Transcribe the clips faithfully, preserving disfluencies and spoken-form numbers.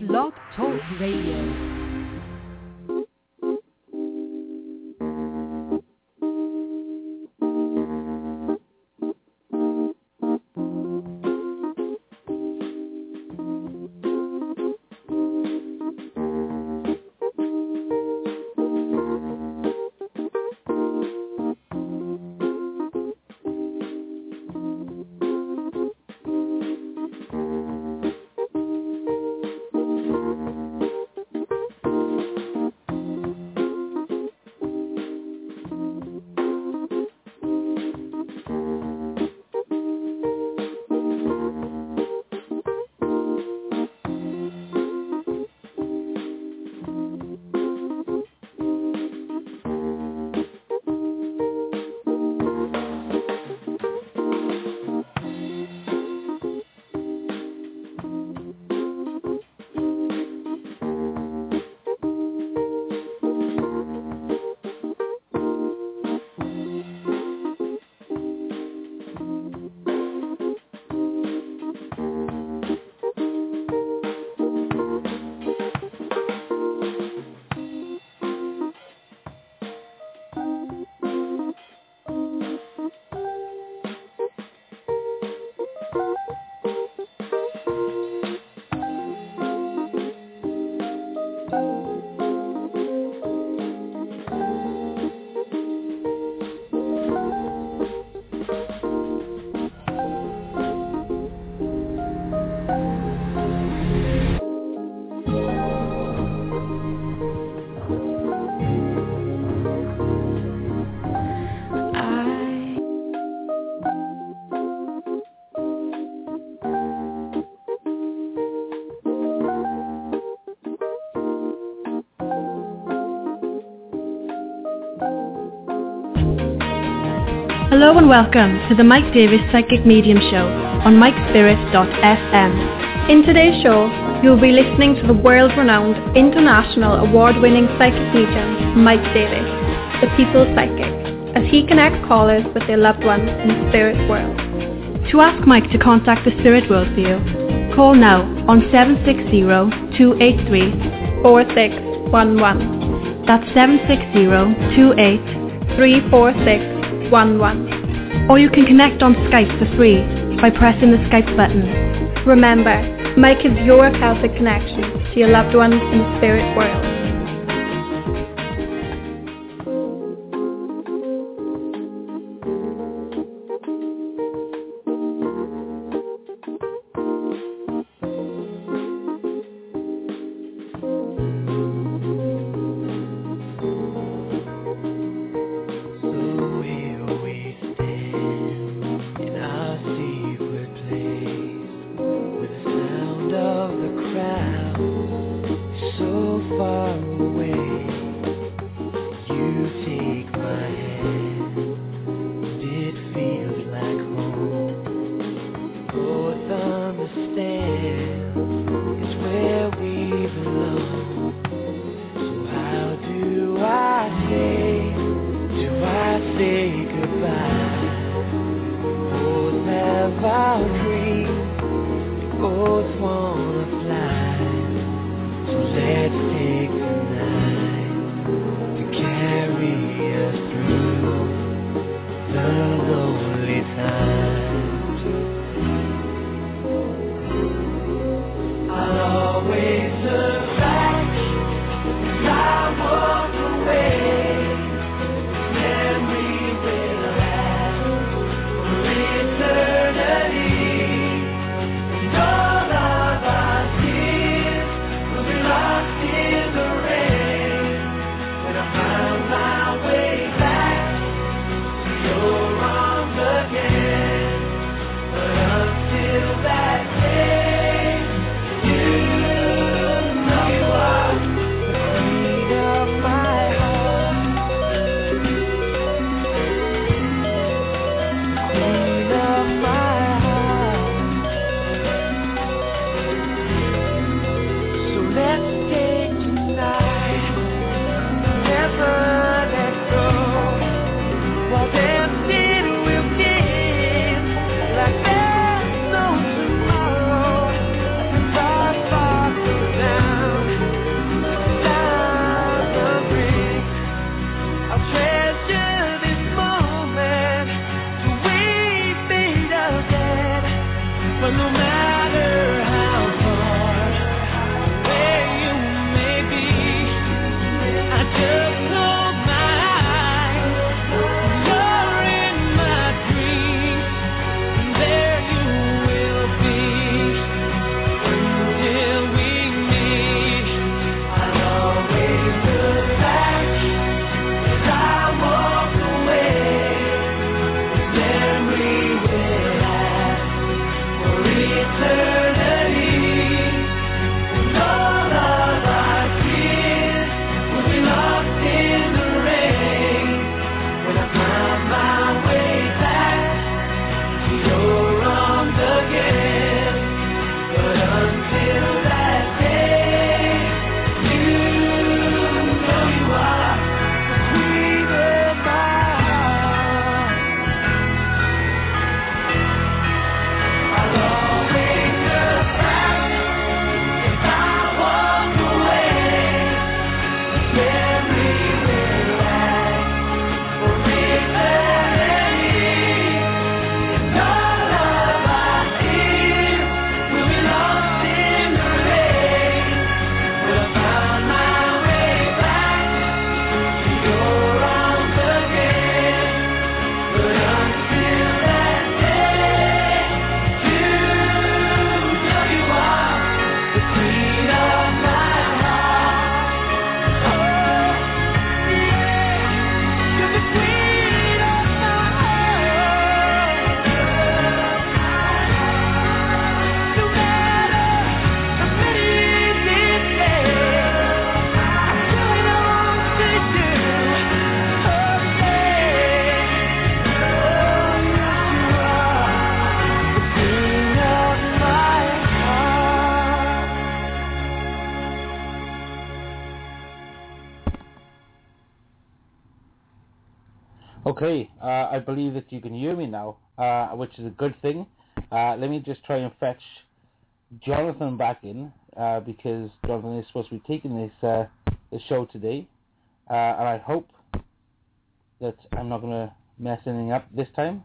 Blog Talk Radio. Hello and welcome to the Mike Davis Psychic Medium Show on mike spirit dot f m. In today's show, you'll be listening to the world-renowned, international award-winning psychic medium, Mike Davis, the People's Psychic, as he connects callers with their loved ones in the spirit world. To ask Mike to contact the spirit world for you, call now on seven six zero, two eight three, four six one one. That's seven six zero, two eight three, four six one one. Or you can connect on Skype for free by pressing the Skype button. Remember, Mike is your Celtic connection to your loved ones in the spirit world. Far Okay, uh, I believe that you can hear me now, uh, which is a good thing. Uh, let me just try and fetch Jonathan back in, uh, because Jonathan is supposed to be taking this, uh, this show today, uh, and I hope that I'm not going to mess anything up this time.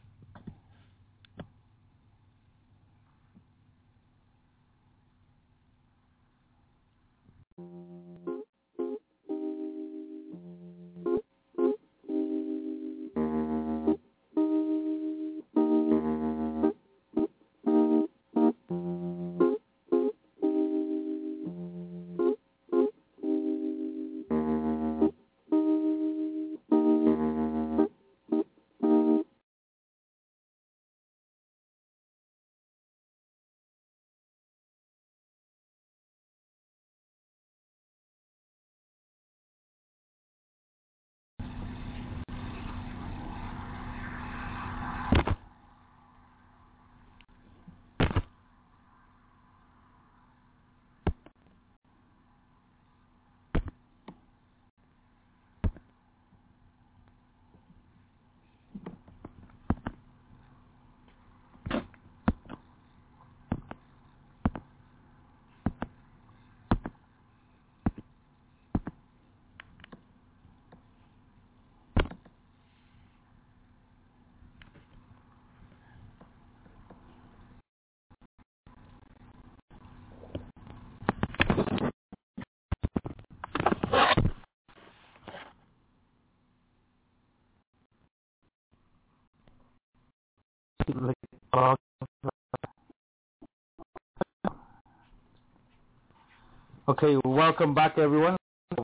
Okay, welcome back everyone.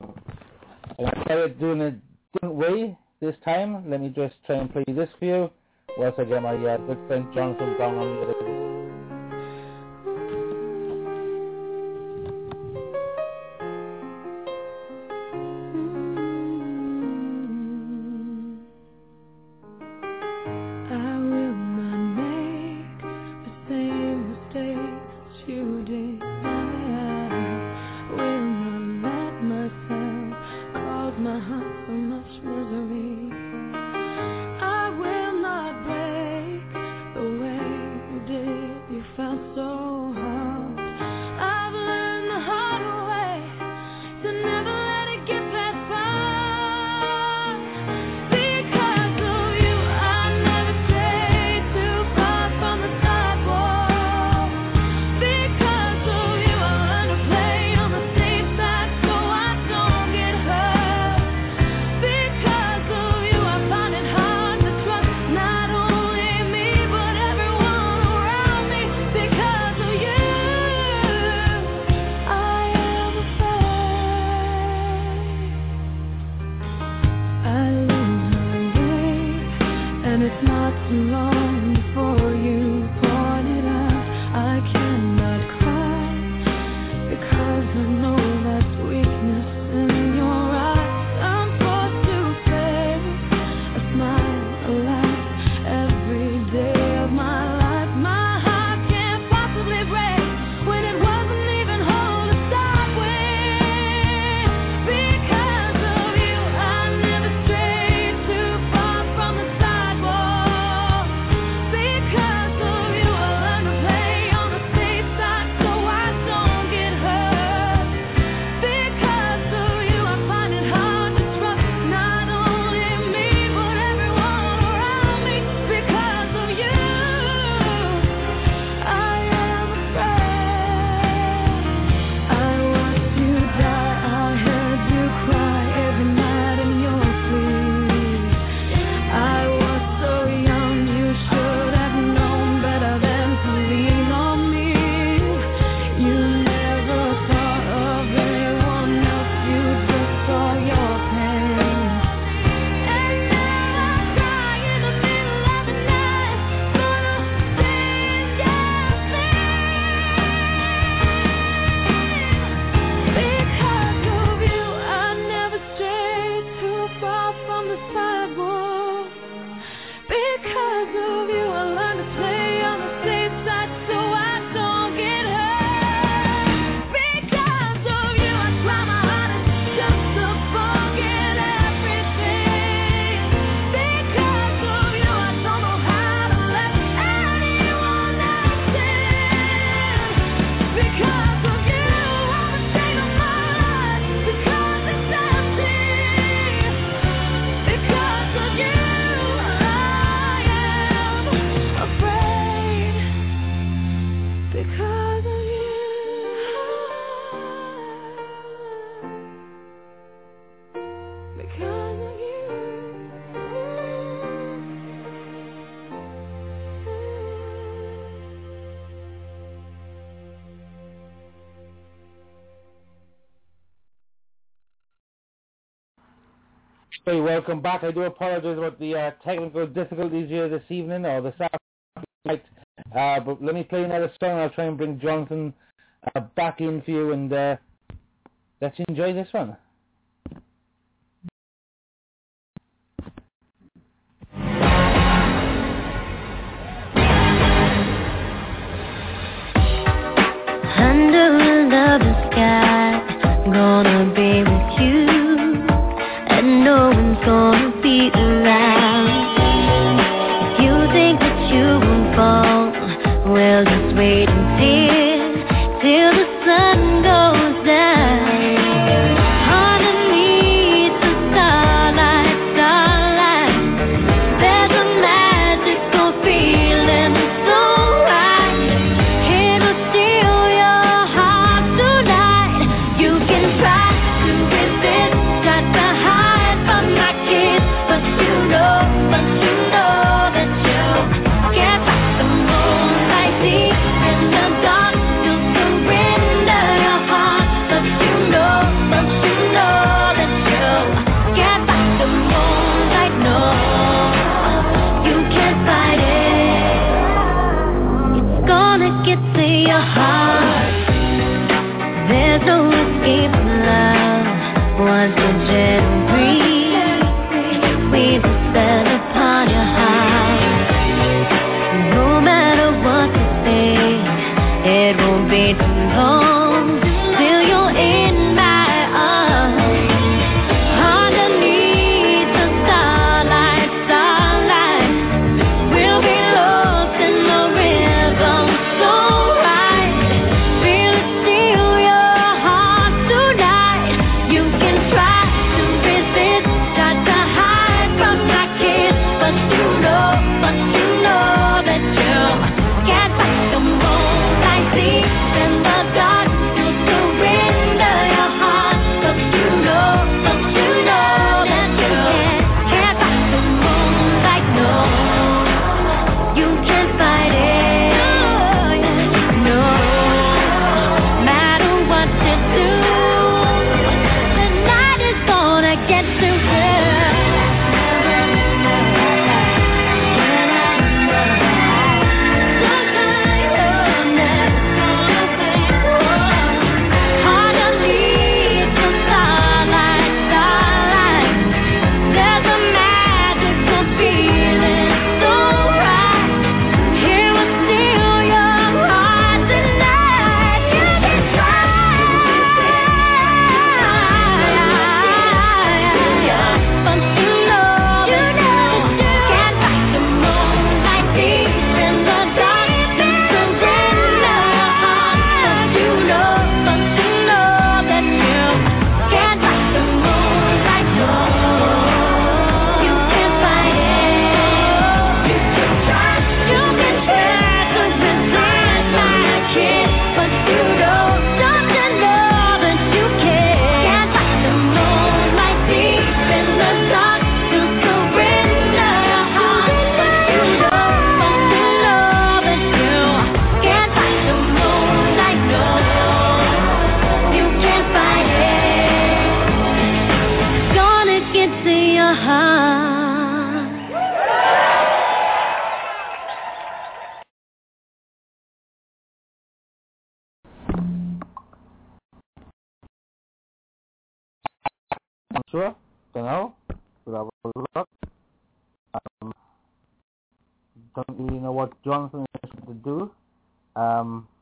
I started doing it a different way this time. Let me just try and play this for you. Once I get my uh, good friend Jonathan down on the other. Day Hey, welcome back. I do apologize about the uh, technical difficulties here this evening or this afternoon. Uh, but let me play another song. I'll try and bring Jonathan uh, back in for you, and uh, let's enjoy this one. Under a lovely sky, gonna be with you, and no one's gonna be around. If you think that you won't fall, well, just wait and see till the sun goes down. Underneath the starlight, starlight, there's a magical feeling so right. It'll steal your heart tonight. You can try to resist, try to hide from my kiss, but you know, but you know that you can't fight the moonlight deep in the dark. You'll surrender your heart, but you know, but you know that you can't fight the moonlight. No, you can't fight it. It's gonna get to your heart. There's no escape from love. Once the gentle breeze weaves a spell upon your heart. No matter what you say, it won't be too long till you're in my arms. Underneath the starlight, starlight, we'll be lost in the rhythm so right. Feel it steal your heart tonight. You can try to resist, try to hide from my kiss, but you know, but you know that you can't fight the moonlight deep in the dark. You'll surrender your heart, but you know, but you know that you can't fight the moonlight. No, you can't fight it. No, matter what you do, the night is gonna get to Underneath the starlight, starlight, there's a magical feeling so right. It will steal your heart tonight. You can try, but you know that you can't fight the moonlight deep in the dark. You surrender your heart, but you know, but you know that you can't fight the moonlight. No, you can't fight it. You can try, you can try to resist my kiss, but you know, don't you know that you can't fight the moonlight deep in the dark. You surrender your heart, but you know, but you know that you can't fight the moonlight. No, you can't fight it. It's gonna get to your heart. I'm sure. Don't know. Without luck. Um, don't really know what Jonathan is going to do. Um,